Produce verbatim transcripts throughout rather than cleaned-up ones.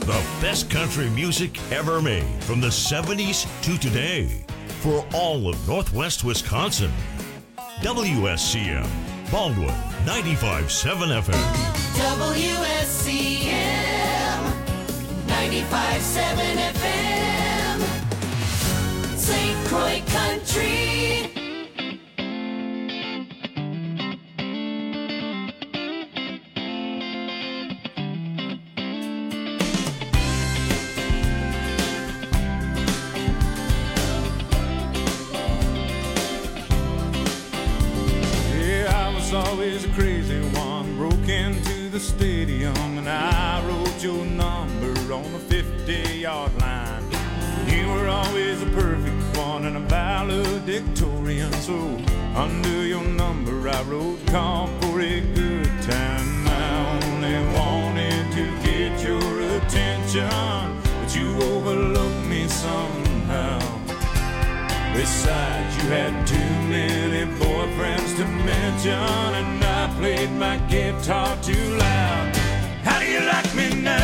The best country music ever made from the seventies to today for all of Northwest Wisconsin. W S C M, Baldwin, ninety-five point seven F M. W S C M, ninety-five point seven F M. Saint Croix Country. Always a crazy one, broke into the stadium and I wrote your number on the fifty-yard line. You were always a perfect one and a valedictorian, so under your number I wrote call for a good time. I only wanted to get your attention, but you overlooked me somehow. Besides, you had too many boyfriends to mention, and I played my guitar too loud. How do you like me now?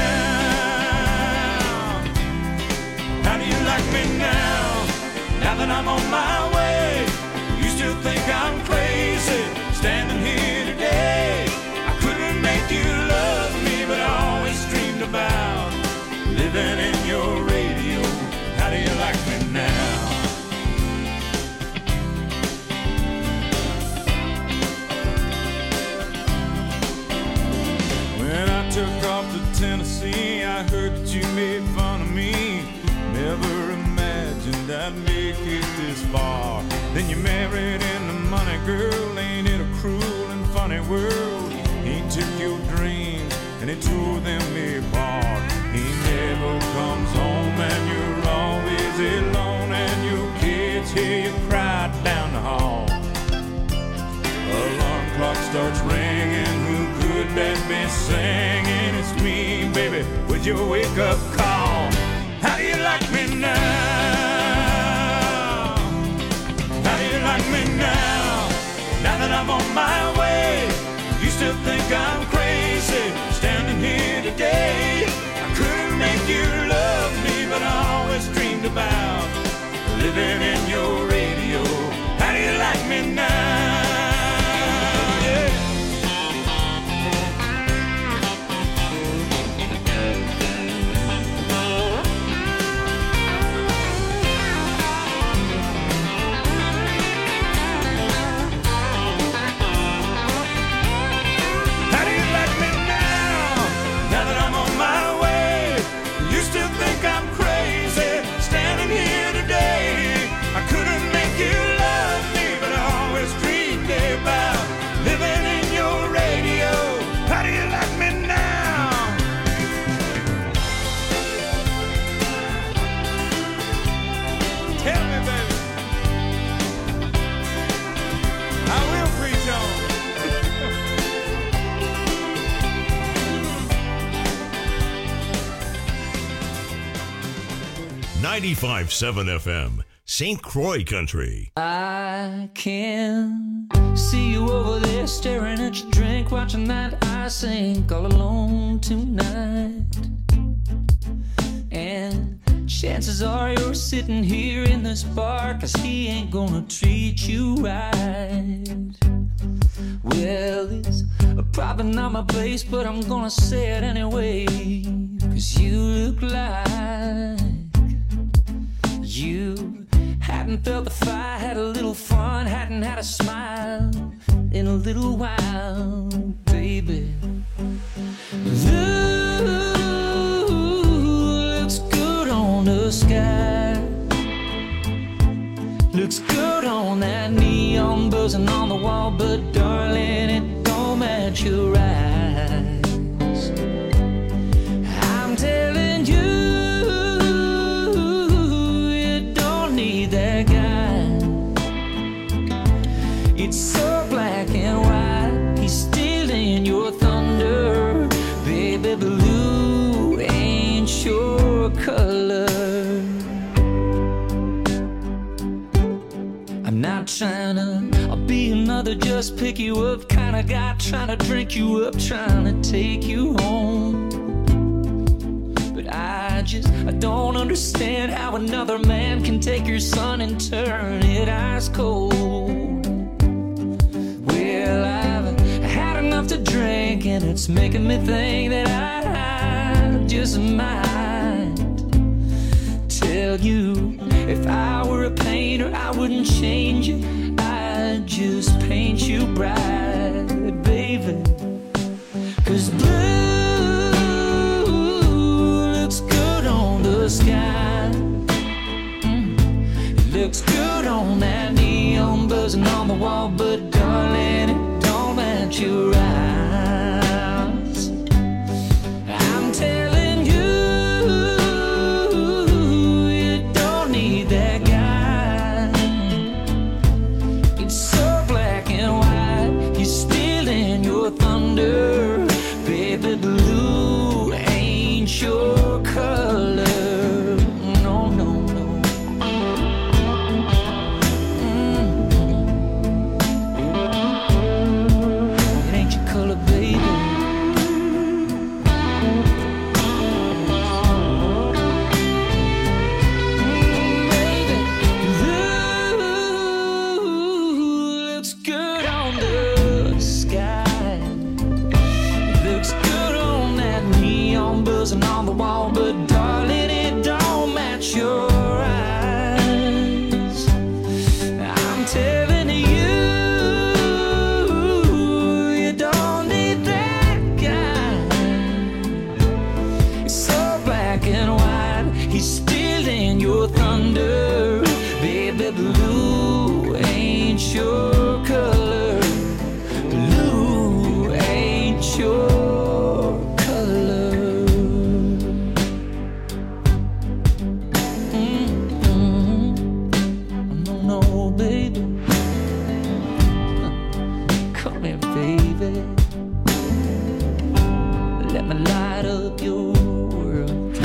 How do you like me now? Now that I'm on my way, you still think I'm crazy, standing here today. I couldn't make you love me, but I always dreamed about living in your radio. How do you like me now? Took off to Tennessee, I heard that you made fun of me. Never imagined I'd make it this far. Then you married in the money, girl. Ain't it a cruel and funny world? He took your dreams and he tore them apart. He never comes home and you're always alone, and your kids hear you cry down the hall. Alarm clock starts ringing, who could that be singing? It's me, baby, with your wake-up call. How do you like me now? How do you like me now? Now that I'm on my way, you still think I'm crazy, standing here today. I couldn't make you love me, but I always dreamed about living in your radio. How do you like me now? ninety-five point seven F M, Saint Croix Country. I can see you over there staring at your drink, watching that I sink all alone tonight. And chances are you're sitting here in this bar, 'cause he ain't gonna treat you right. Well, it's probably not my place, but I'm gonna say it anyway, 'cause you look like you hadn't felt the fire, had a little fun, hadn't had a smile in a little while, baby. Ooh, looks good on the sky, looks good on that neon buzzing on the wall, but darling, it don't match your eyes. I'm telling you, it's so black and white, he's stealing your thunder. Baby, blue ain't your color. I'm not trying to I'll be another just pick you up kind of guy, trying to drink you up, trying to take you home. But understand how another man can take your sun and turn it ice cold. Well, I've had enough to drink, and it's making me think that I just might tell you, if I were a painter, I wouldn't change you. I'd just paint you bright, baby. 'Cause blue looks good on the sky. Mm. It looks good on that neon buzzing on the wall, but darling, it don't match your eyes. I'm telling you, you don't need that guy. It's so black and white, he's stealing your thunder. Baby, blue ain't your color. No, no, no. Mm. It ain't your color, baby. Mm, baby, blue looks good on the sky. Looks good on that neon buzzing on the wall, but darling, it don't match your eyes. I'm telling you, you don't need that guy. It's so black and white, he's stealing your thunder. Baby, blue ain't your color. Blue ain't your color. Mm-hmm. No, no, baby. Come here, baby. Let me light up your world.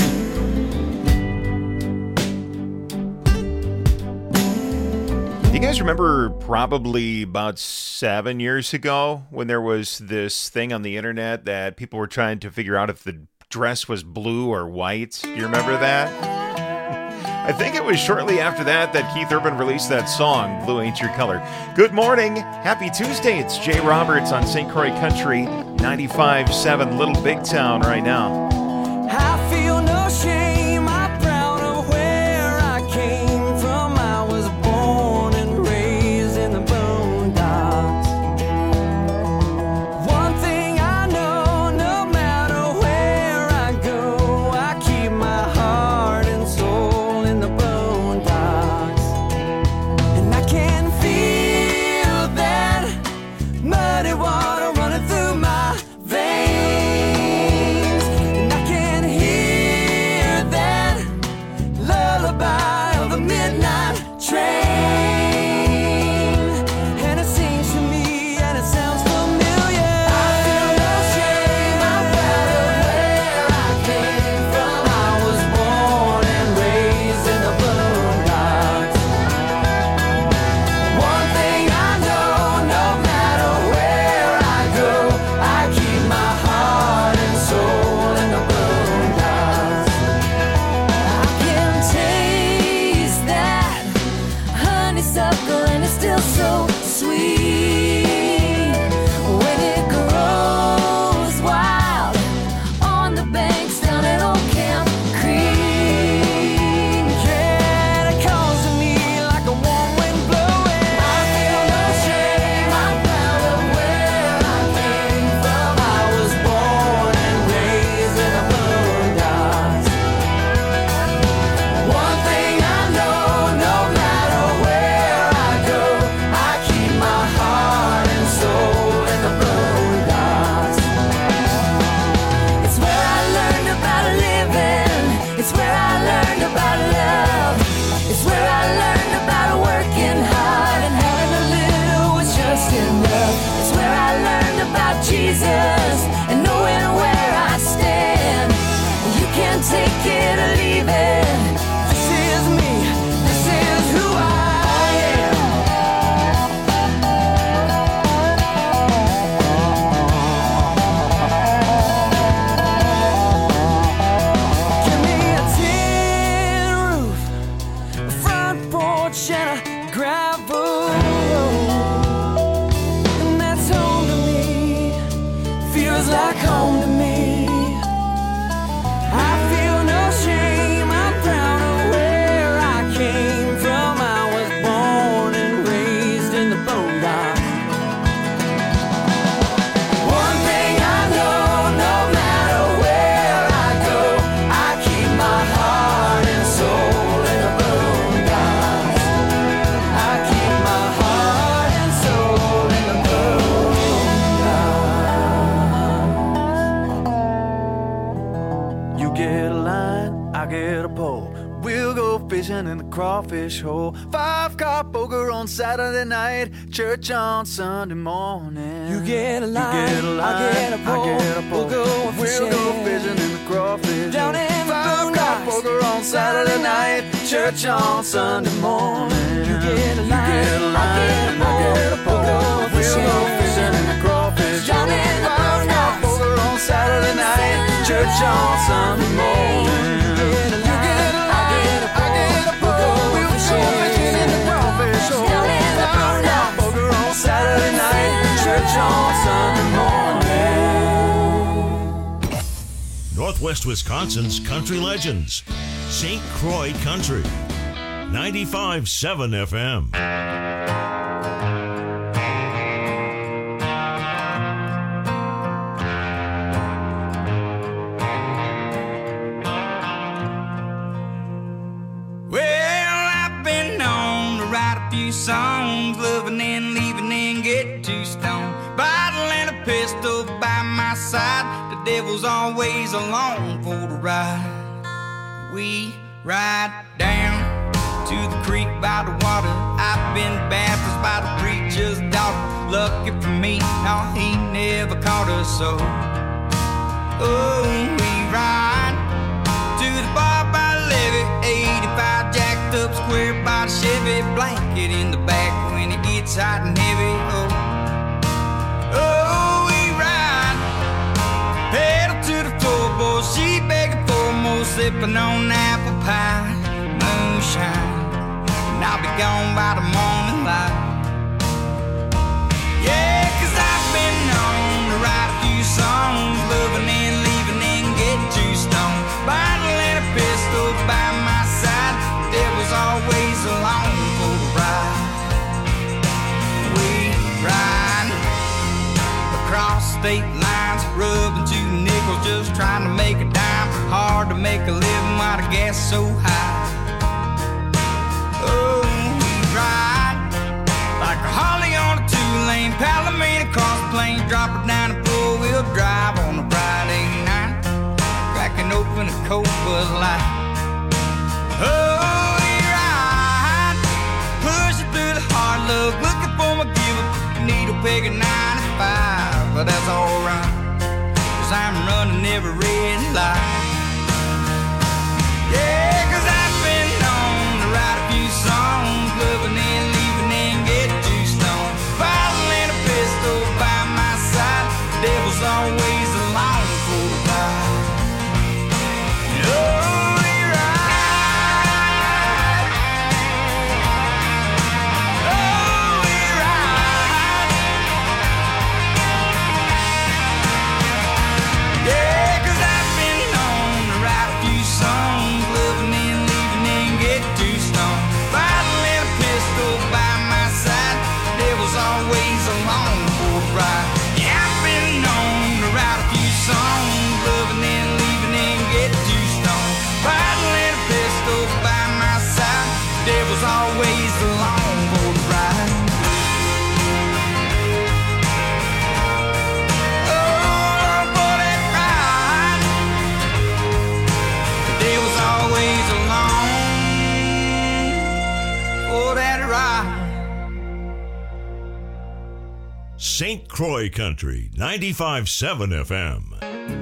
You guys remember probably about seven years ago when there was this thing on the internet that people were trying to figure out if the dress was blue or white? Do you remember that? I think it was shortly after that that Keith Urban released that song, Blue Ain't Your Color. Good morning. Happy Tuesday. It's Jay Roberts on Saint Croix Country, ninety-five point seven Little Big Town right now. I feel no shame, I'm proud of where I came from. I was born and raised in the boondocks. One thing I know, no matter where I go, I keep my heart and soul in the boondocks. And I can feel that muddy water running through my veins. And I get a line, I get a pole. We'll go fishing in the crawfish hole. Five car poker on Saturday night, church on Sunday morning. You get a line, you get a line, I get a pole. I get a pole. We'll go fishing, we'll go fishing in the crawfish down hole. in the Five car poker on Saturday night, church on Sunday morning. You get a line, you get a line, I get a pole. We'll go fishing in the crawfish hole. Five car poker on Saturday night, church on Sunday morning. Saturday night, church on Sunday morning. Northwest Wisconsin's country legends. Saint Croix Country. ninety-five point seven F M. Songs, loving and leaving and get too stoned. Bottle and a pistol by my side. The devil's always along for the ride. We ride down to the creek by the water. I've been baptized by the preacher's daughter. Lucky for me, no, he never caught us so. Oh, we ride to the bar by the levee, eighty-five jacked up square by the Chevy, blanket in the back when it gets hot and heavy. Oh, oh, we ride, pedal to the floorboard, she begging for more, sipping on apple pie, moonshine, and I'll be gone by the morning light. Yeah, cause I've been known to write a few songs, loving and leaving and get too stoned. Bottle and a pistol by my side, the devil's always along for the ride. We ride across state lines, rubbing two nickels, just trying to make a dime. Hard to make a living while the gas is so high. Oh, we ride like a Holly on a two-lane Palomino cross plain, drop it down the four-wheel drive on a Friday night, cracking open a cold Bud Light. Oh, we ride, pushing through the hard luck, looking for my giver, needle peg at ninety-five, but that's alright, cause I'm running every red light. Yeah, cause I've been known to write a few songs, loving and leaving and get too stoned. Bottle and a pistol by my side, the devil's always along for the ride. Oh, we ride. Oh, we ride. Yeah, cause I've been known to write a few songs, loving and leaving and get too stoned. Bottle and a pistol by my side, the devil's always along for the ride. Yeah, I've been known to write a few songs, loving and leaving and get too stoned. Bottle and a pistol by my side, the devil's always along for the ride. Oh, for that ride, the devil's always along for that ride. Saint Croix Country, ninety-five point seven F M.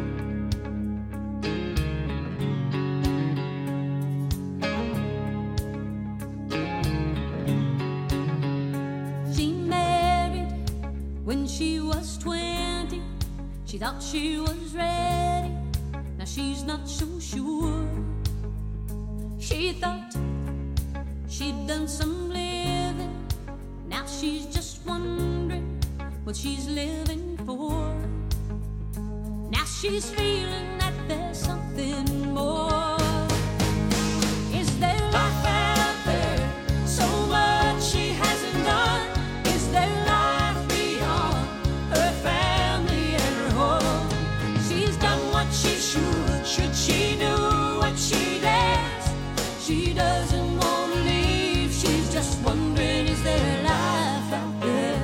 She married when she was twenty. She thought she was ready. Now she's not so sure. She thought she'd done some living. Now she's just wondering what she's living for. Now she's feeling that there's something more. Is there life out there? So much she hasn't done. Is there life beyond her family and her home? She's done what she should. Should she do what she dares? She doesn't want to leave. She's just wondering, is there life out there?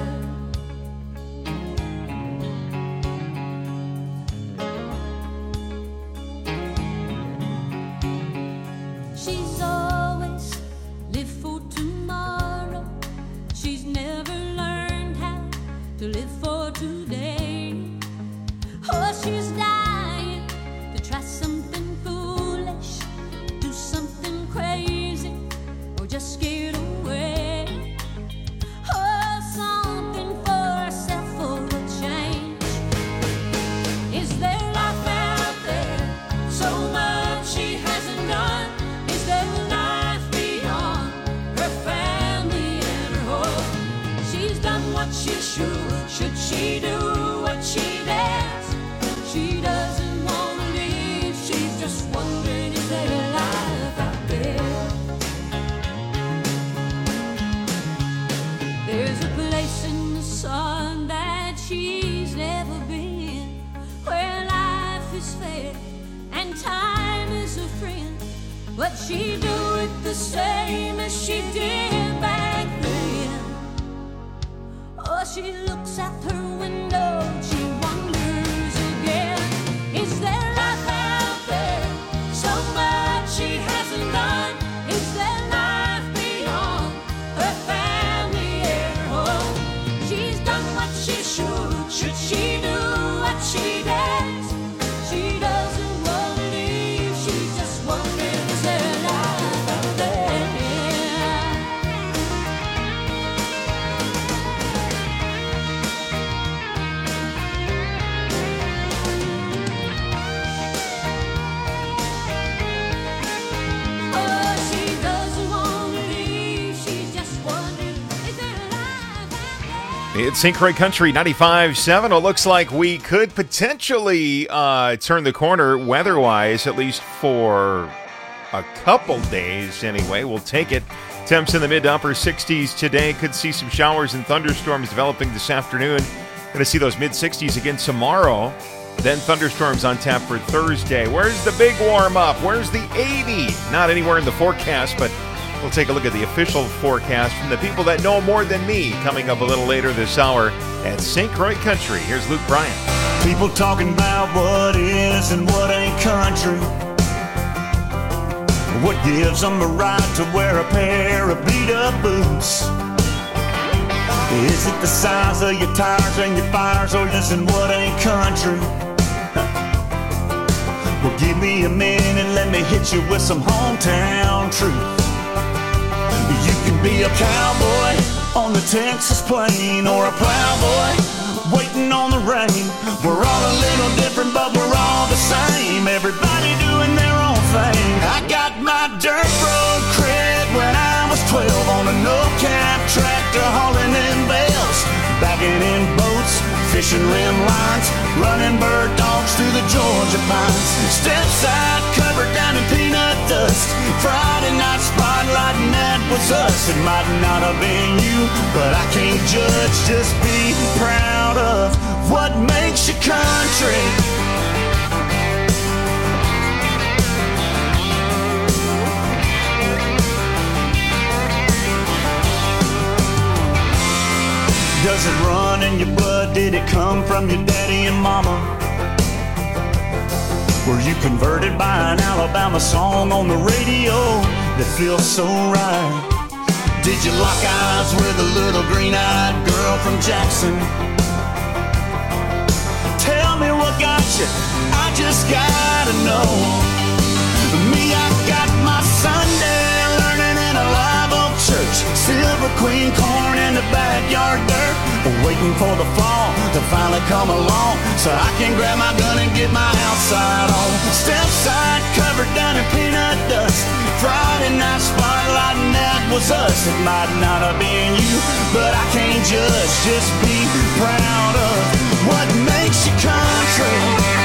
and time is a friend. But she do it the same as she did back then. Oh, she looks out her window, she wonders again. Is there life out there? So much she hasn't done. Is there life beyond her family air home? She's done what she should. Should she do what she does? She doesn't want to leave. She just wonders, is there life out there? Oh, she doesn't want to leave. She just wonders, is there life out there? It's Saint Croix Country ninety-five point seven. It looks like we could potentially uh, turn the corner weather-wise, at least for a couple days anyway. We'll take it. Temps in the mid to upper sixties today. Could see some showers and thunderstorms developing this afternoon. Going to see those mid sixties again tomorrow. Then thunderstorms on tap for Thursday. Where's the big warm-up? Where's the eighty? Not anywhere in the forecast, but we'll take a look at the official forecast from the people that know more than me coming up a little later this hour at Saint Croix Country. Here's Luke Bryan. People talking about what is and what ain't country. What gives them the right to wear a pair of beat-up boots? Is it the size of your tires and your fires, or is it what ain't country? Well, give me a minute, let me hit you with some hometown truth. You can be a cowboy on the Texas plain, or a plowboy waiting on the rain. We're all a little different, but we're all the same. Everybody doing their own thing. I got my dirt road cred when I was twelve on a no-cap tractor hauling in bales, bagging in boats, fishing rim lines, running bird dogs through the Georgia pines. Step side covered down in peanut dust. Friday night spotlight, and that was us. It might not have been you, but I can't judge. Just be proud of what makes you country. Does it run in your blood? Did it come from your daddy and mama? Were you converted by an Alabama song on the radio that feels so right? Did you lock eyes with a little green-eyed girl from Jackson? Tell me what got you, I just gotta know. Me, I got my Sunday learning in a live oak church. Silver Queen corn in the backyard dirt. Waiting for the fall to finally come along, so I can grab my gun and get my outside on. Step side covered down in peanut dust. Friday night spotlight, and that was us. It might not have been you, but I can't judge. Just be proud of what makes you country.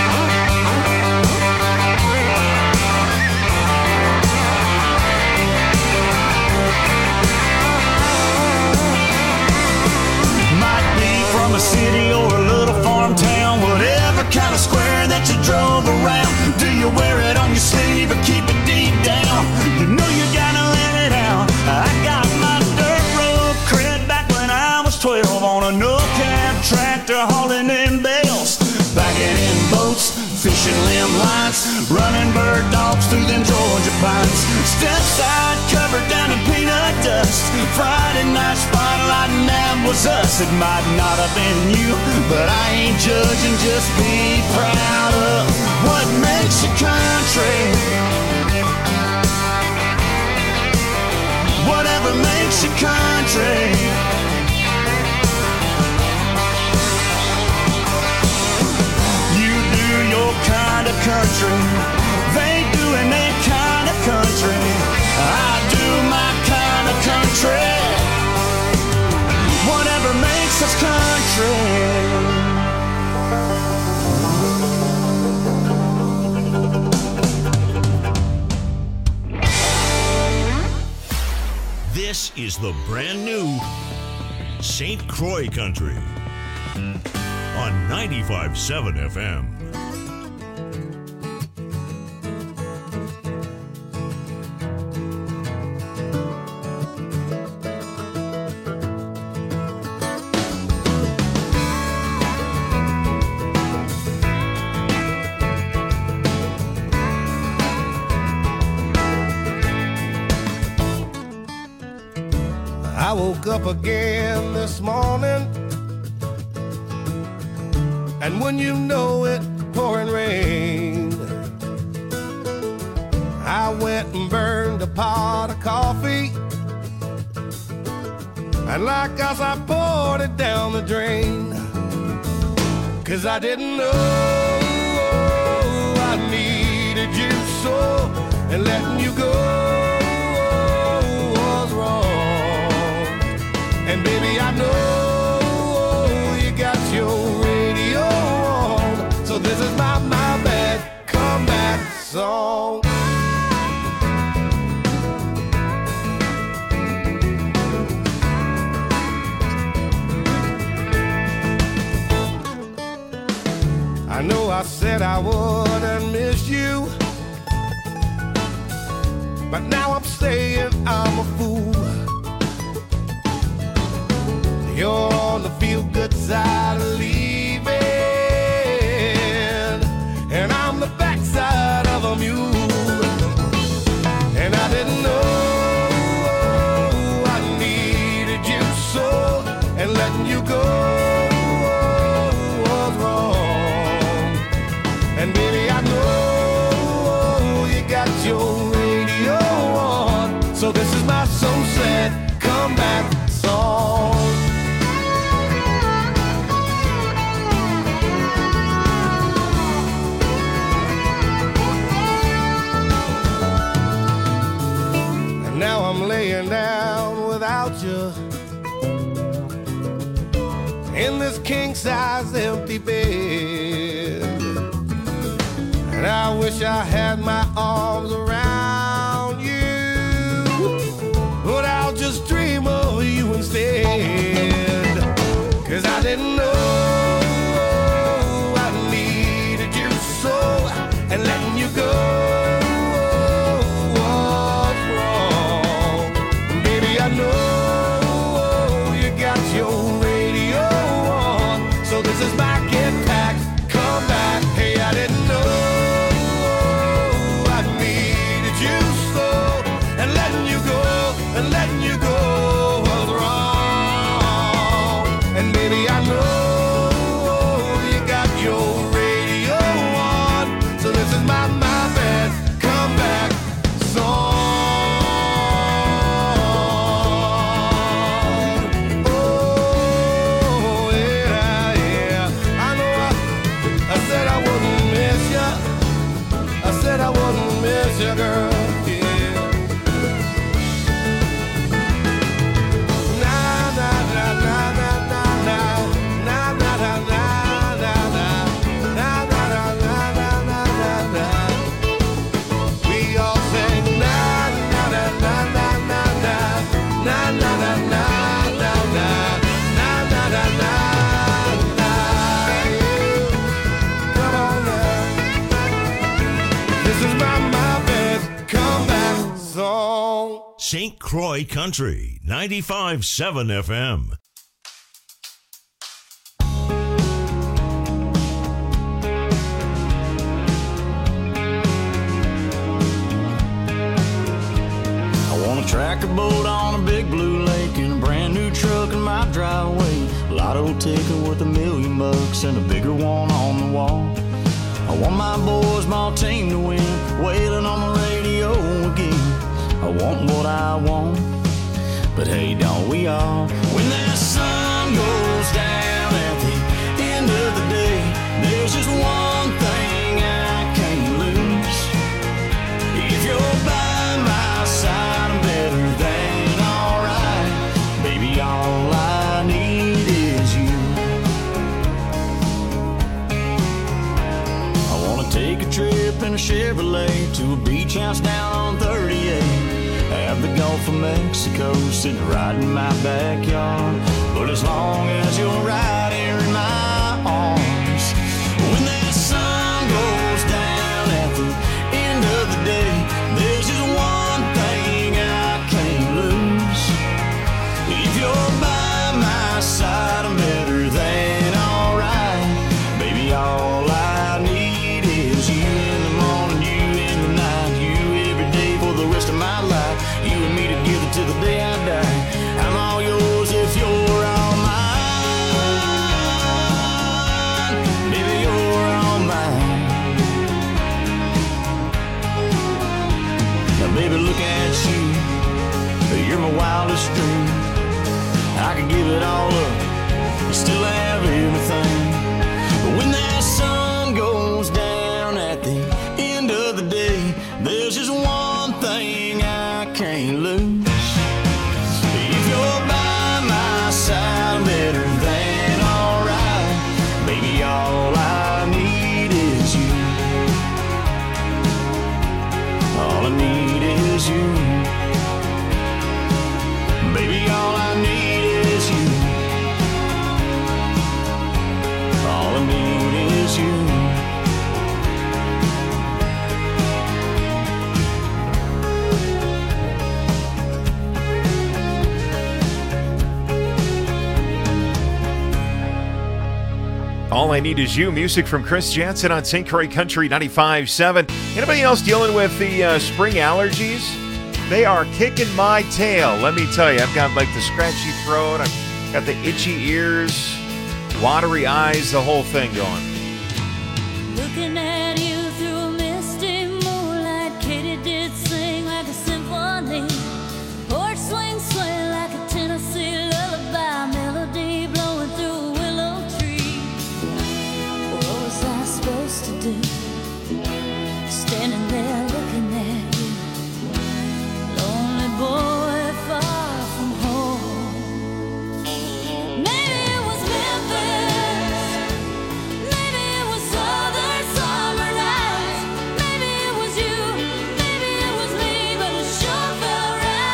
From a city or a little farm town, whatever kind of square that you drove around. Do you wear it on your sleeve or keep it deep down? You know you gotta let it out. I got my dirt road cred back when I was twelve on a no-cab tractor hauling in bales, bagging in boats, fishing limb lines, running bird dogs through them Georgia pines. Step side covered down in peanut dust. Friday night spotlight, and that was us. It might not have been you, but I ain't judging. Just be proud of what makes you country. Whatever makes you country. You do your kind of country. They doing their kind of country. I do my kind of country. Whatever makes us country. This is the brand new Saint Croix Country on ninety-five point seven F M. I woke up again this morning, and when you know it, pouring rain. I went and burned a pot of coffee, and like us I poured it down the drain. Cause I didn't know I needed you so, and letting you go was wrong. And baby, I know you got your radio on, so this is my, my bad comeback song. I know I said I wouldn't miss you, but now I'm saying I'm a fool. You're on the feel-good side of leaving, and I'm the backside of a mule. And I didn't know I needed you so, and letting you go was wrong. And baby, I know you got your radio on, so this is my so sad comeback song. And now I'm laying down without you in this king-size empty bed. And I wish I had my arms around you, but I'll just dream of you instead. Cause I didn't know I needed you so, and letting you go was wrong. Baby, I know you got your radio on, so this is my get back, come back. Hey, I didn't know and letting you go was wrong. And baby, I know you got your radio on, so this is my, my bad comeback song. Oh, yeah, yeah. I know I, I said I wouldn't miss you. I said I wouldn't miss you, girl. Saint Croix Country, ninety-five point seven F M. I want a tractor boat on a big blue lake and a brand new truck in my driveway. Lotto ticket worth a million bucks and a bigger one on the wall. I want my boys, my team to win, wailing on the radio again. I want what I want, but hey, don't we all? When that sun goes down at the end of the day, there's just one thing I can't lose. If you're by my side, I'm better than alright. Baby, all I need is you. I wanna take a trip in a Chevrolet to a beach house down on thirty-eight. Have the Gulf of Mexico sitting right in my backyard. But as long as you're right here in my arms, when that sun goes down at the end of the day, there's just one thing I can't lose. If you're by my side, I'm better than alright. Baby, all I need is you in the morning, you in the night, you every day for the rest of my life. You and me together till the day I die. I'm all yours. Baby, look at you, you're my wildest dream. I could give it all up, you still have everything. But when that sun goes down at the end of the day, there's just one thing I can't lose. If you're by my side, better than alright. Baby, all I need is you. All I need is you. Baby, all I need is you. All I need is you. All I Need Is You, music from Chris Jansen on Saint Croix Country ninety-five point seven. Anybody else dealing with the uh, spring allergies? They are kicking my tail, let me tell you. I've got like the scratchy throat, I've got the itchy ears, watery eyes, the whole thing going. Looking at you through a misty moonlight, Katie did sing like a symphony. Porch swing sway like a Tennessee lullaby, melody blowing through a willow tree. What was I supposed to do? Standing there looking at you, lonely boy far from home. Maybe it was Memphis, maybe it was southern summer nights, maybe it was you, maybe it was me, but it sure felt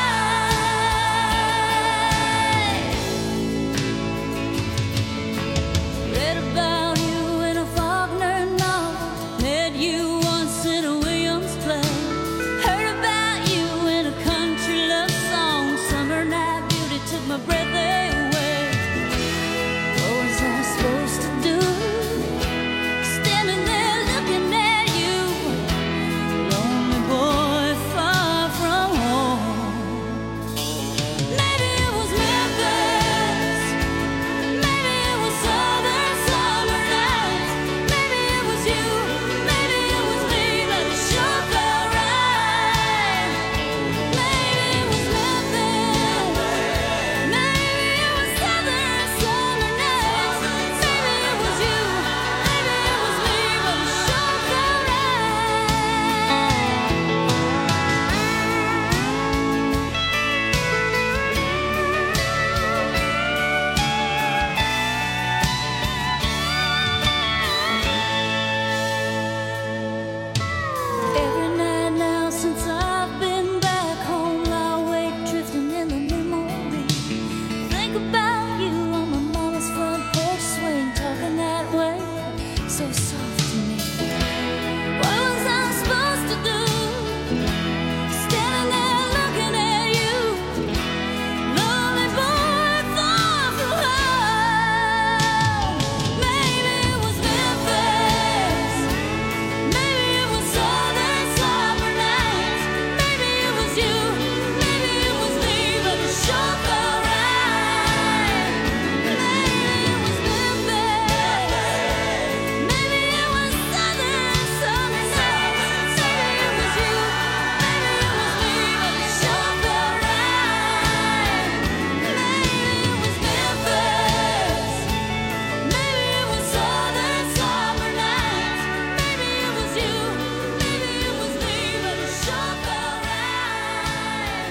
right. Read about you in a Faulkner novel, met you once in a Williams play, heard about you in a country love song, summer night beauty took my breath away. What was I supposed to do? Standing there looking at you, lonely boy far from home. Maybe it was Memphis, maybe it was southern summer nights, maybe it was you, maybe it was me, but it sure felt right. Maybe it was Memphis, maybe it was southern summer nights, maybe it was you, maybe it was me, but it sure felt right. Every night now since I've been back home, I wake drifting in the memory. Think about you on my mama's front porch swing, talking that way, so soft to me. What was I supposed to do? Standing there looking at you, lonely boy far from home. Maybe it was Memphis, maybe it was southern summer nights, maybe it was you, maybe it was me, but it sure felt right. Maybe it was Memphis, maybe it was southern summer nights, maybe it was you, maybe it was me, but it sure felt right. Maybe it was Memphis, maybe it was southern summer nights, maybe it was you, maybe it was me, but it sure felt right.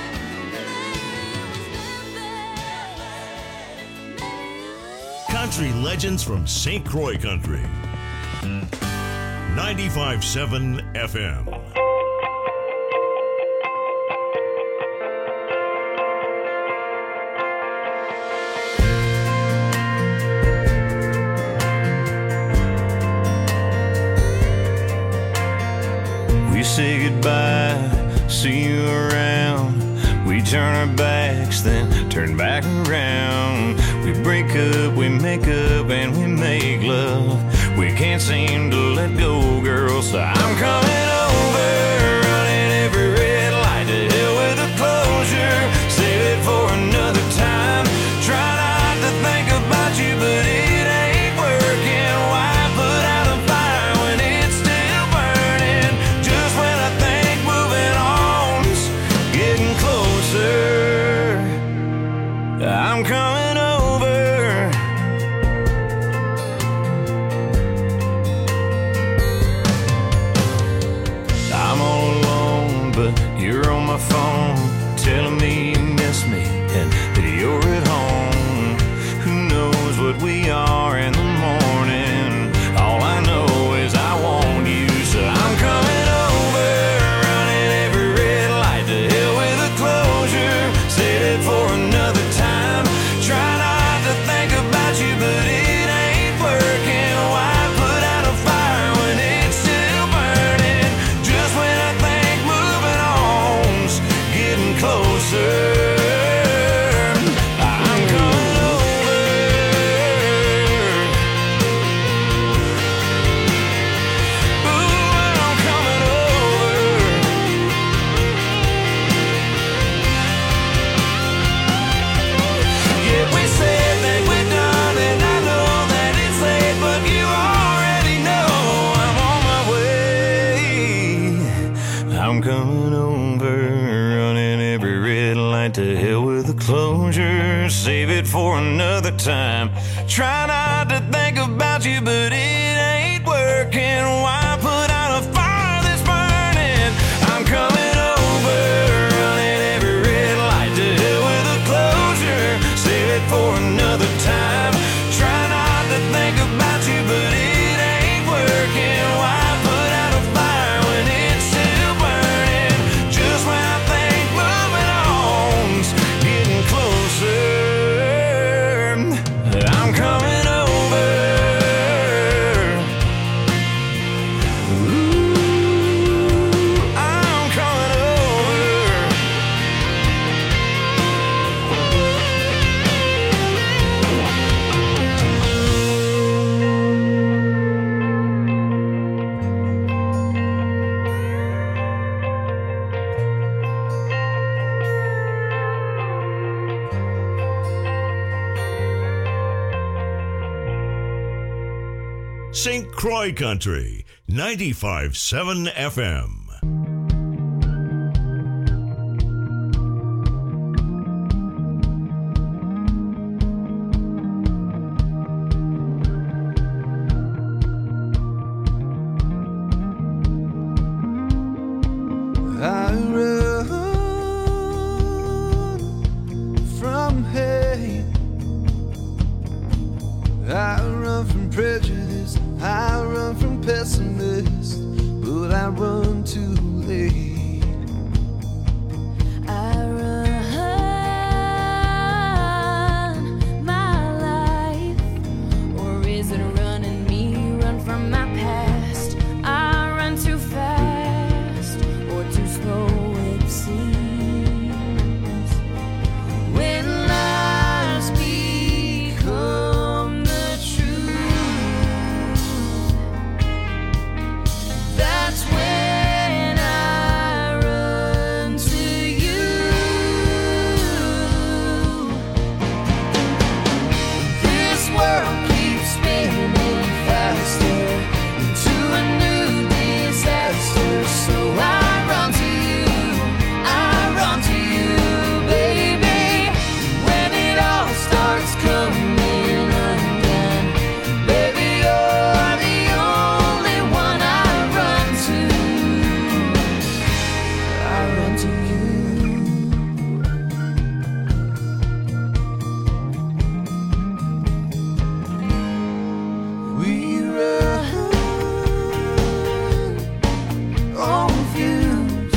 Country legends from Saint Croix Country. ninety-five point seven F M. We say goodbye, see you around. We turn our backs, then turn back around. We break up, we make up, and we make love. We can't seem to let go, girl, so I'm coming over, running every red light. To hell with the closure, save it for another time. Try not to think about you, but it ain't working. Why put out a fire when it's still burning? Just when I think moving on's my phone, telling me you miss me and that you're at home. Who knows what we are in the morning? All I know is I want you, so I'm coming over, running every red light to hell with a closure. Said it for another time. Try not to think about you, but it ain't working. Why put out a fire when it's still burning? Just when I think moving on's getting closer. To hell with the closure, save it for another time. Try not to think about you, but it ain't working. Why put out a fire that's burning? I'm coming over, running every red light to hell with a closure, save it for another time. Try not to think about you, but it ain't working. Why put out a fire when it's still burning? Just when I think moving on's getting closer, I'm coming over. Ooh, I'm coming over. Saint Croix Country, ninety-five point seven F M. I run from hate, I run from prejudice, I run from pessimists, but I run too late. I run my life, or is it running me? Run from my past. I run too fast, or too slow it seems. When lies become the truth, that's when I run to you. This world keeps spinning faster into a new disaster, so I run to you, I run to you, baby. When it all starts coming undone, baby, you're the only one I run to. I run to you. We run on views,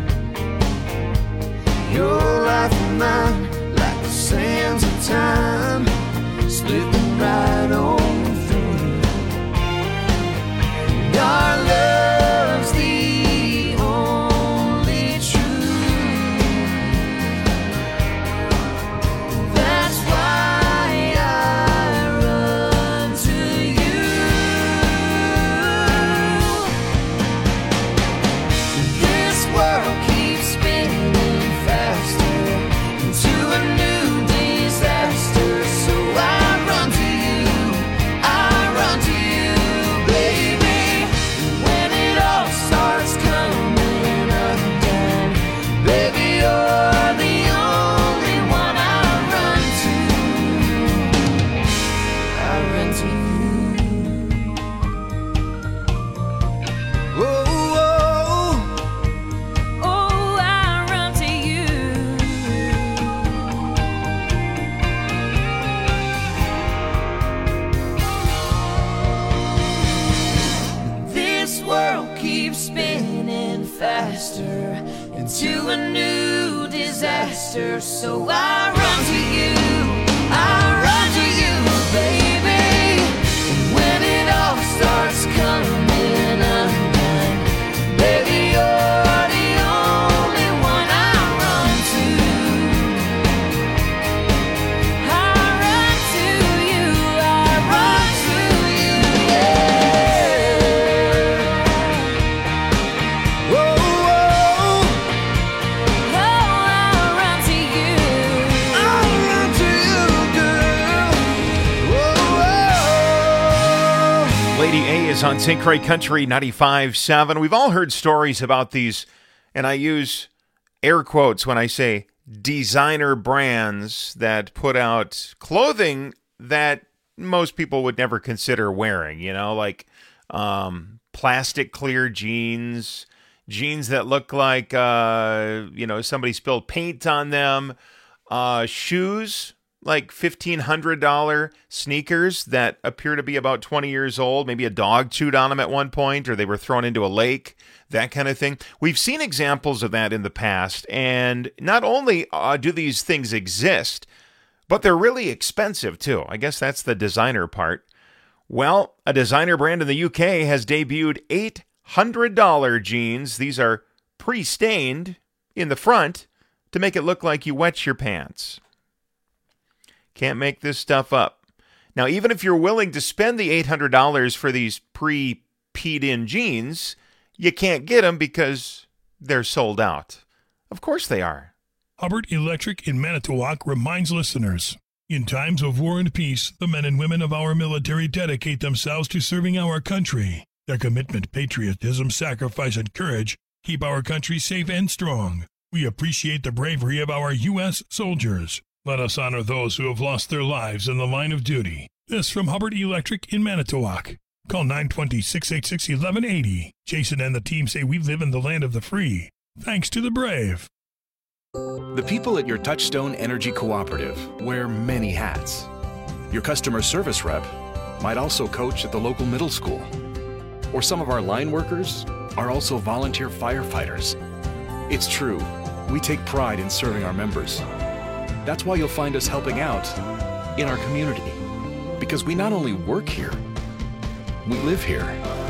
your life and mine, like the sands of time, split them right on through. And our love's the only truth. That's why I run to you. This world keeps spinning faster into a new disaster, faster into a new disaster. So I run to you, I run to you, baby. When it all starts coming undone, baby, you're the only one I run to. I run to you, I run to you, yeah. Whoa, whoa. Oh, I run to you. I run to you, girl. Whoa, whoa. Lady A is on Saint Croix Country ninety-five point seven. We've all heard stories about these, and I use air quotes when I say designer brands that put out clothing that most people would never consider wearing, you know, like um, plastic clear jeans, jeans that look like, uh, you know, somebody spilled paint on them, uh, shoes, like fifteen hundred dollars sneakers that appear to be about twenty years old. Maybe a dog chewed on them at one point, or they were thrown into a lake, that kind of thing. We've seen examples of that in the past, and not only uh, do these things exist, but they're really expensive too. I guess that's the designer part. Well, a designer brand in the U K has debuted eight hundred dollars jeans. These are pre-stained in the front to make it look like you wet your pants. Can't make this stuff up. Now, even if you're willing to spend the eight hundred dollars for these pre-peed-in jeans, you can't get them because they're sold out. Of course they are. Hubbard Electric in Manitowoc reminds listeners, in times of war and peace, the men and women of our military dedicate themselves to serving our country. Their commitment, patriotism, sacrifice, and courage keep our country safe and strong. We appreciate the bravery of our U S soldiers. Let us honor those who have lost their lives in the line of duty. This from Hubbard Electric in Manitowoc. Call nine two zero, six eight six, one one eight zero. Jason and the team say we live in the land of the free. Thanks to the brave. The people at your Touchstone Energy Cooperative wear many hats. Your customer service rep might also coach at the local middle school. Or some of our line workers are also volunteer firefighters. It's true, we take pride in serving our members. That's why you'll find us helping out in our community. Because we not only work here, we live here.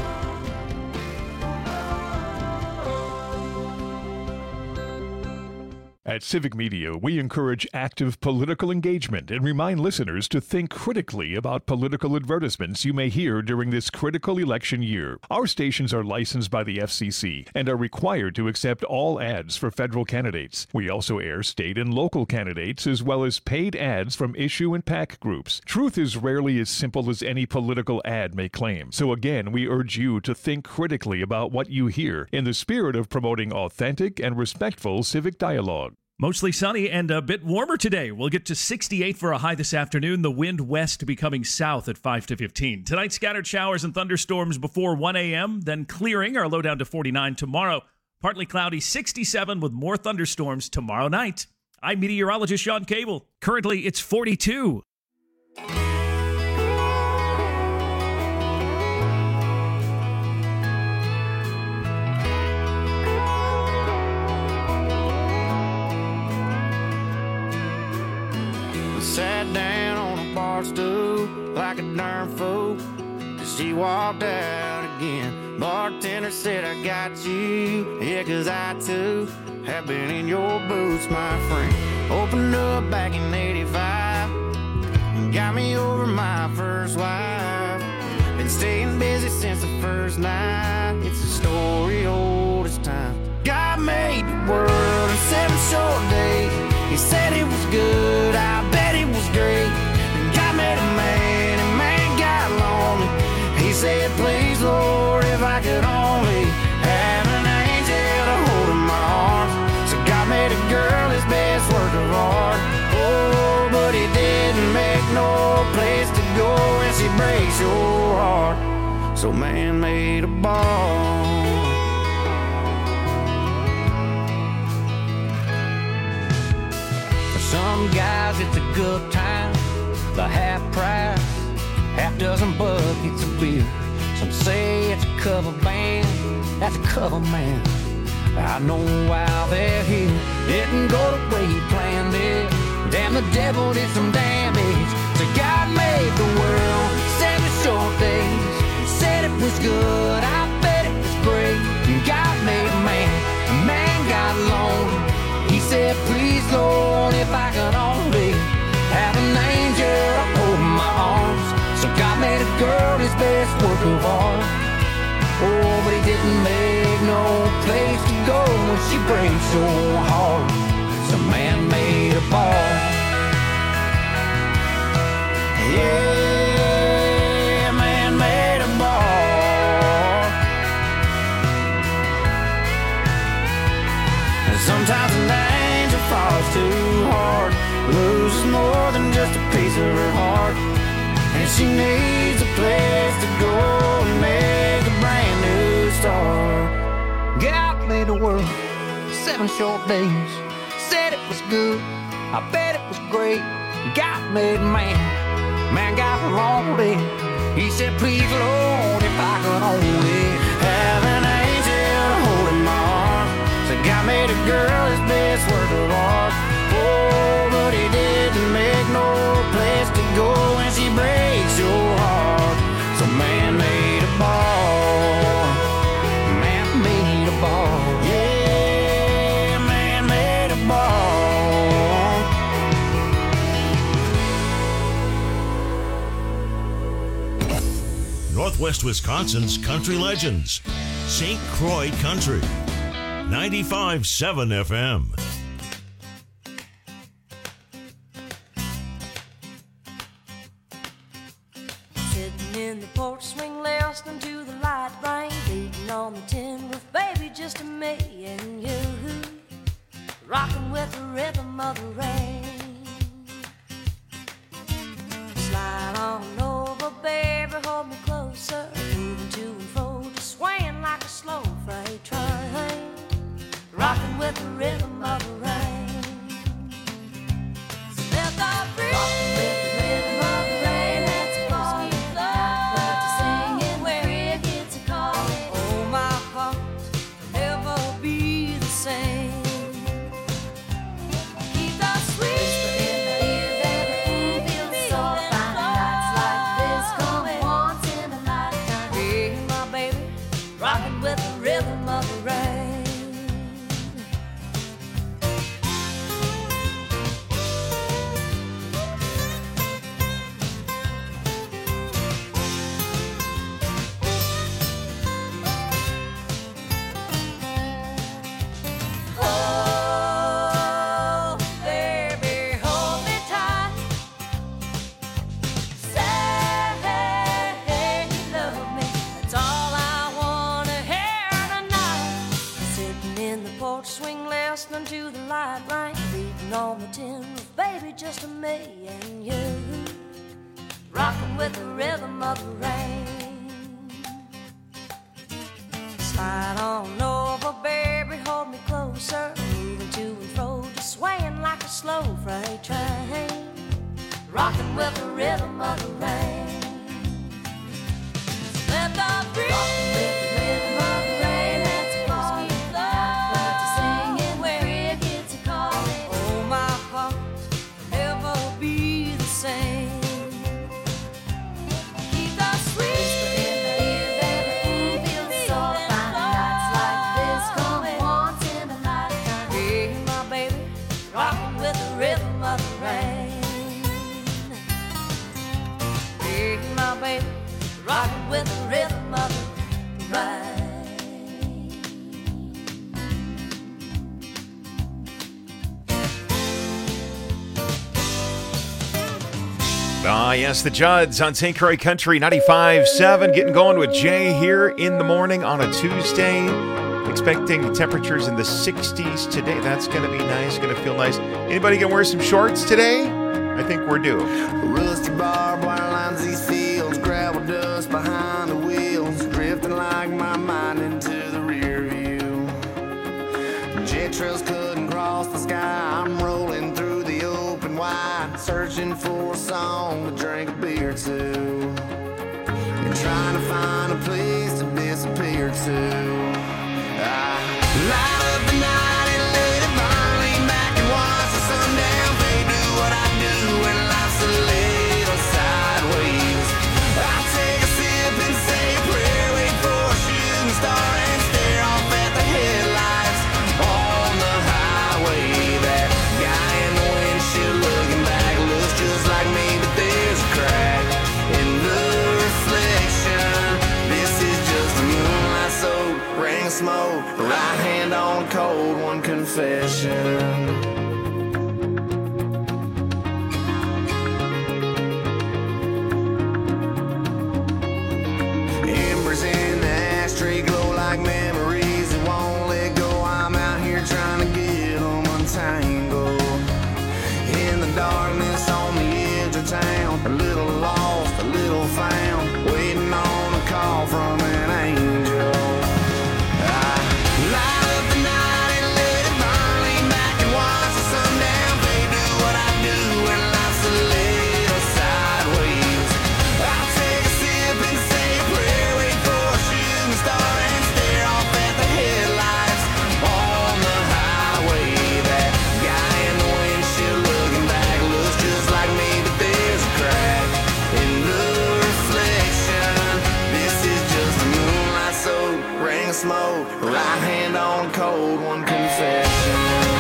At Civic Media, we encourage active political engagement and remind listeners to think critically about political advertisements you may hear during this critical election year. Our stations are licensed by the F C C and are required to accept all ads for federal candidates. We also air state and local candidates as well as paid ads from issue and PAC groups. Truth is rarely as simple as any political ad may claim. So again, we urge you to think critically about what you hear in the spirit of promoting authentic and respectful civic dialogue. Mostly sunny and a bit warmer today. We'll get to sixty-eight for a high this afternoon. The wind west becoming south at five to fifteen. Tonight, scattered showers and thunderstorms before one a.m., then clearing. Our low down to forty-nine tomorrow. Partly cloudy, sixty-seven with more thunderstorms tomorrow night. I'm meteorologist Sean Cable. Currently, it's forty-two. Sat down on a bar stool like a darn fool as she walked out again. Bartender said, I got you, yeah, cause I too have been in your boots, my friend. Opened up back in eighty-five and got me over my first wife. Been staying busy since the first night. It's a story old as time. God made the world in seven short days. He said it was good, I bet it was great. And God made a man, and man got lonely. He said, please, Lord, if I could only have an angel to hold in my arms. So God made a girl his best work of art. Oh, but he didn't make no place to go when she breaks your heart. So man made a bar. Some guys, it's a good time, the half price, half dozen buckets of beer. Some say it's a cover band, that's a cover man. I know why they're here. Didn't go the way he planned it. Damn, the devil did some damage. So God made the world, seven short days. Said it was good, I bet it was great. God made man, man got lonely. He said, please Lord, if I could only have an angel to hold my arms. So God made a girl his best work of art. Oh, but he didn't make no place to go when she breaks so hard. So man made a ball. Yeah, man made a ball. And sometimes an angel falls too hard, loses more than just a piece of her heart. And she needs a place to go and make a brand new start. God made the world, seven short days. Said it was good, I bet it was great. God made man, man got lonely. He said, please Lord, if I could only have an angel to hold in my arms. So God made a girl his best work of art. Oh, but he didn't make no place to go when she breaks your heart. So man made a ball. Man made a ball. Yeah, man made a ball. Northwest Wisconsin's country legends. Saint Croix Country. ninety-five point seven F M. Sitting in the porch swing listening to the light rain beating on the tin roof, baby, just me and you, rocking with the rhythm of the rain. Slide on over, baby, hold me closer, moving to and fro, just swaying like a slow freight train, rocking with the rhythm of the rain. So let the breeze rocking with the rhythm of the rain. Let's fall in love to singing where it gets a calling. Oh, my heart will never be the same. Keep the sweet whisper in the ear, baby, feel so fine. Nights like this come once in a lifetime. Hey, my baby, rocking with the rhythm of the rain. Oh, baby, hold me tight. Say you love me. That's all I wanna hear tonight. Sitting in the porch swing, listening to the light rain beating on the tin roof, baby, just me and you, rocking with the rhythm of the rain. Slide on over, baby, hold me closer, moving to and fro, just swaying like a slow freight train, rocking with the rhythm of the rain. Let the breeze rocking with the rhythm of the rain. Let's fall in love to singing where it gets a calling. Oh, my heart will never be the same. Keep the sweet whisper in the ear, baby, feel so fine. Nights like this come once in a lifetime. Hey, my baby, rocking with the rhythm of the rain. Hey, my baby, rocking with the rhythm of the rain. Ah, yes, the Judds on Saint Croix Country ninety-five point seven. Getting going with Jay here in the morning on a Tuesday. Expecting temperatures in the sixties today. That's going to be nice. Going to feel nice. Anybody going to wear some shorts today? I think we're due. Rusty barbed wire lines these fields, gravel dust behind the wheels, drifting like my mind into the rear view. Jet trails couldn't cross the sky. I'm rolling through the open wide, searching for a song to drink a beer to, and trying to find a place to disappear to. I light on a cold one confession. Embers in the ashtray glow like memories that won't let go. I'm out here trying to get them untangled. In the darkness on the edge of town, a little lost, a little found, waiting on a call from an angel. I light up the night and let it burn, lean back and watch the sundown. They do what I do when life's a little sideways. I'll take a sip and say a prayer, wait for a shooting star and stare off at the headlights on the highway. That guy in the windshield looking back looks just like me, but there's a crack in the reflection. This is just a moonlight soak, ring of smoke, right hand on a cold one confession.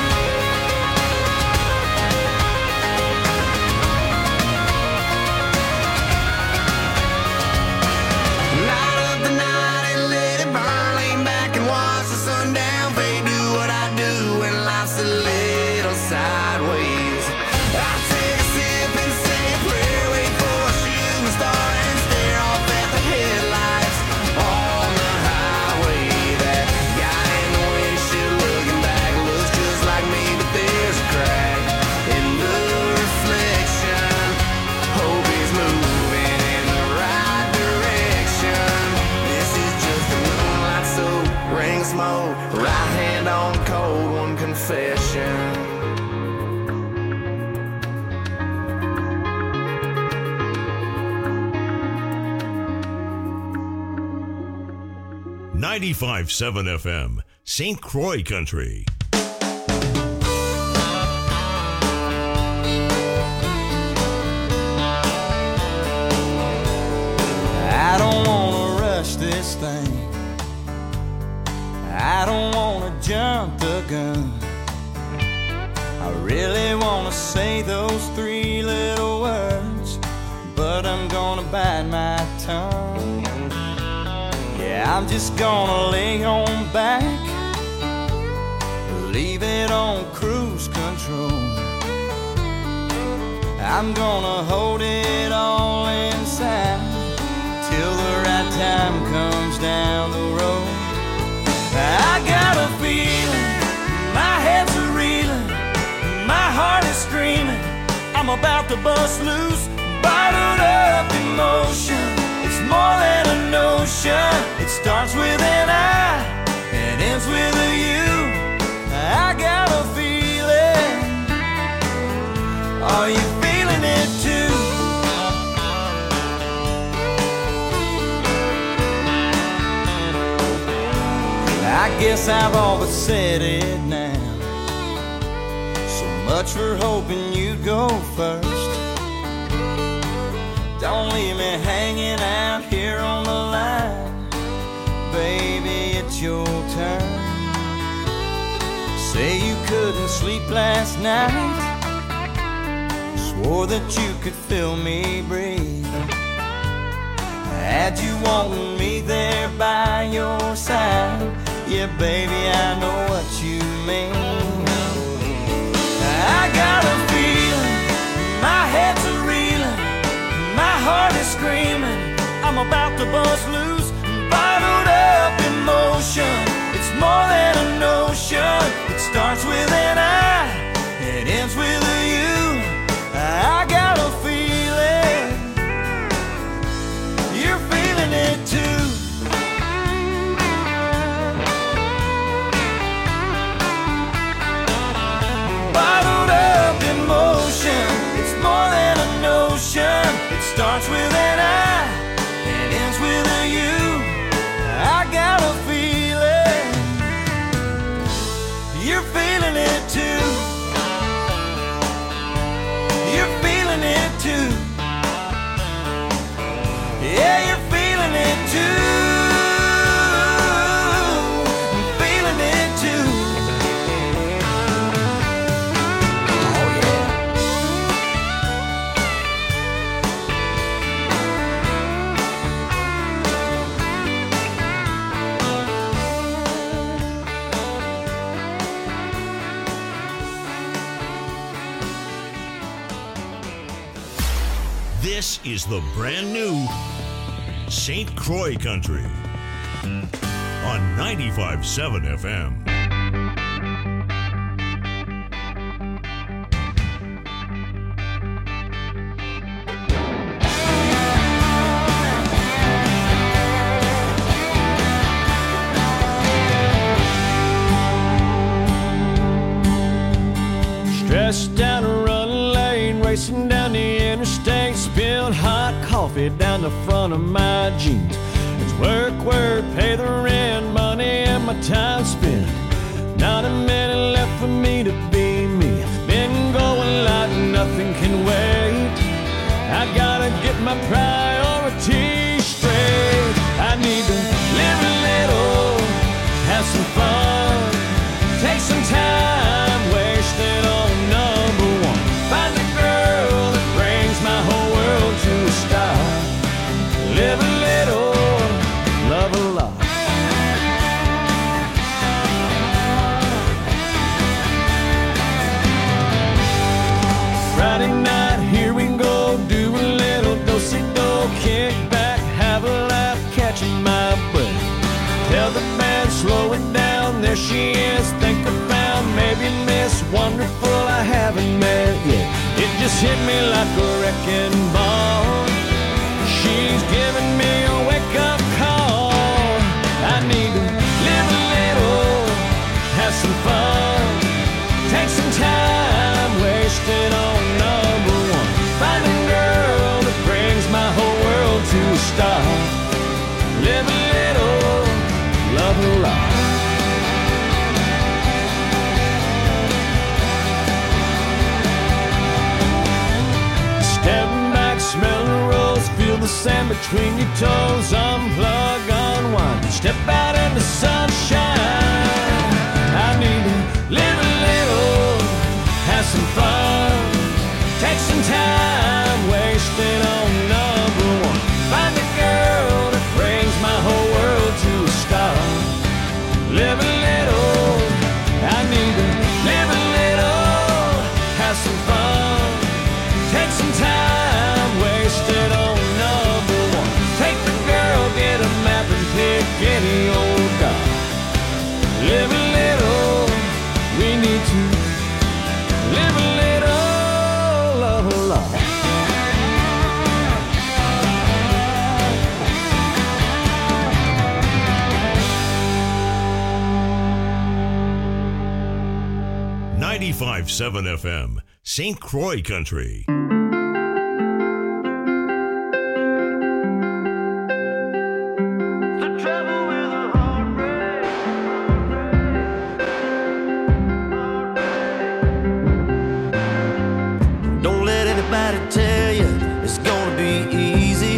Light up the night and let it burn, lean back and watch the sundown fade. Do what I do when life's a little sideways. I take a sip and say a prayer, wait for a shooting star and stare off at the headlights on the highway. That guy in the windshield looking back looks just like me, but there's a crack in the reflection. Hope he's moving in the right direction. This is just a moonlight soak, ring of smoke, right hand on cold one confession. ninety-five point seven F M, Saint Croix Country. I don't wanna rush this thing. I don't wanna jump the gun. I really wanna say those three little words, but I'm gonna bite my tongue. Yeah, I'm just gonna lay on back, leave it on cruise control. I'm gonna hold it all inside till the right time comes down the road. I got a feeling, my head's a reeling, my heart is screaming, I'm about to bust loose, bottled up emotion. It's more than a notion. It starts with an I and ends with a you. I got a feeling. Are you feeling it too? I guess I've all but said it now. So much for hoping you'd go first. Don't leave me hanging out here on the line. Baby, it's your turn. Say you couldn't sleep last night, swore that you could feel me breathe. Had you wanting me there by your side. Yeah, baby, I know what you mean. I got a feeling, my head's a reeling, my heart is screaming, I'm about to bust loose, bottled up emotion. It's more than a notion. It starts with an I, it ends with a you. I got a feeling, you're feeling it too. Bottled up emotion. It's more than a notion. It starts with an I and ends with a you. I got a feeling, you're feeling it too. You're feeling it too. Yeah, you're feeling it too. I'm feeling it too. Oh yeah. This is the brand new Saint Croix Country on ninety-five point seven F M. Stressed down a running lane, racing down the interstate, spilled hot coffee down the front of my jeans. It's work, work, pay the rent, money and my time spent. Not a minute left for me to be me. Been going like nothing can wait. I gotta get my priorities straight. I need to live a little, have some fun, take some time, wasted on number one. Find a girl that brings my whole world to a stop. Live a little, love a lot. Friday night, here we go, do a little do-si-do, kick back, have a laugh, catching my breath. Tell the band, slow it down, there she is, think I found maybe Miss Wonderful I haven't met yet. It just hit me like a wrecking ball. She's giving me a wake-up call. I need to live a little, have some fun, take some time, wasted on number one. Find a girl that brings my whole world to a stop. Live a little, love a lot. Step back, smell the rose, feel the sand between your toes, unplug, unwind, step out in the sunshine. I need to live a little, have some fun, take some time, wasted on number one. Find a girl that brings my whole world to a stop. Live a little, I need to live a little, have some fun, take some time, wasted on number one. Take the girl, get a map and pick any old dot. Live a little, we need to live a little, love a lot. ninety-five point seven F M, Saint Croix Country. Don't let anybody tell you it's gonna be easy.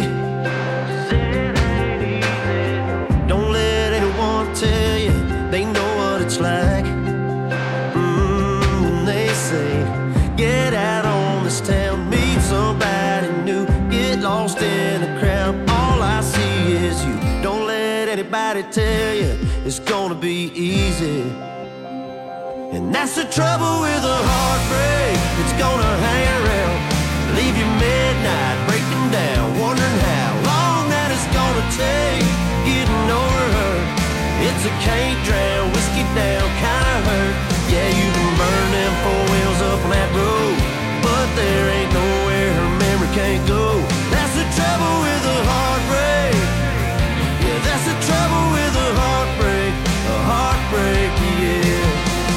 Don't let anyone tell you they know what it's like. Mm, when they say, get out on this town, meet somebody new, get lost in the crowd. All I see is you. Don't let anybody tell you it's gonna be easy. And that's the trouble with a heartbreak. It's gonna hang around, leave you midnight, breaking down, wondering how long that it's gonna take getting over her. It's a can't drown, whiskey down kind of hurt. Yeah, you can burn them four wheels up on that road, but there ain't nowhere her memory can't go. That's the trouble with a heartbreak. Yeah, that's the trouble with a heartbreak. A heartbreak, yeah.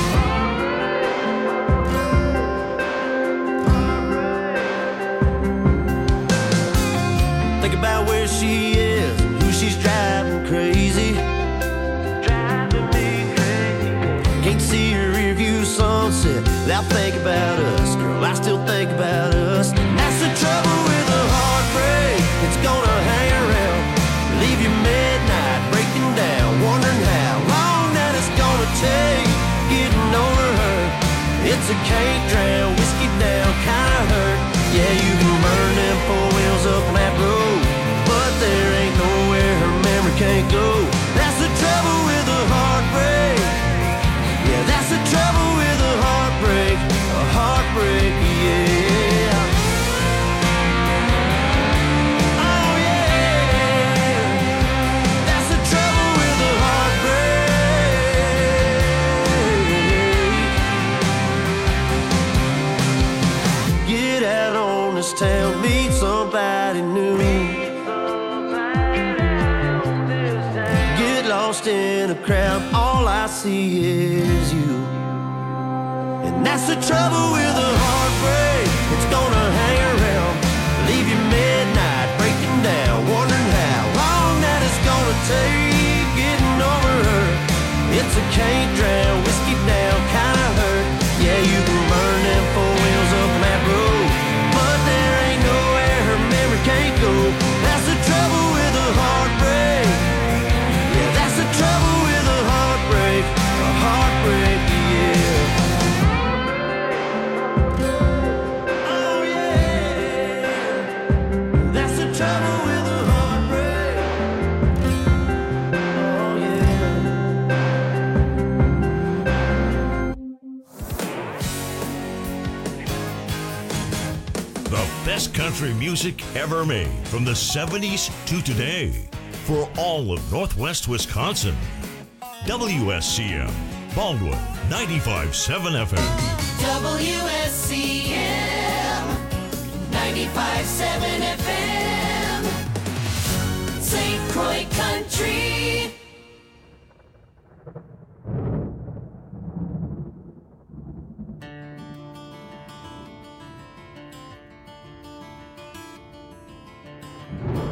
Think about where she is, who she's driving crazy. Driving me crazy. Can't see her rear view sunset without thinking about us. Girl, I still think about us. That's the trouble with a heartbreak. It's gonna hang around, leave you midnight, breaking down, wondering how long that it's gonna take getting over her. It's a can't drown, whiskey down kind of hurt. Yeah, you can burn them four wheels up on that road, but there ain't nowhere her memory can't go. That's the trouble with a heartbreak. Yeah, that's the trouble with a heartbreak. A heartbreak, yeah. this town, meet somebody new. Get lost in a crowd, all I see is you. And that's the trouble with a heartbreak, it's gonna hang around, leave you midnight breaking down, wondering how long that it's gonna take getting over her. It's a can't drown, whiskey down kinda hurt. Yeah, you can burn them four wheels up that road, but there ain't nowhere her memory can't go. That's the trouble with a heartbreak. Yeah, that's the trouble with a heartbreak. A heartbreak, yeah. Oh yeah. That's the trouble with a heartbreak. Oh yeah. The best country music ever made from the seventies to today for all of Northwest Wisconsin. W S C M, Baldwin, ninety-five point seven F M. W S C M ninety-five point seven F M, Saint Croix Country.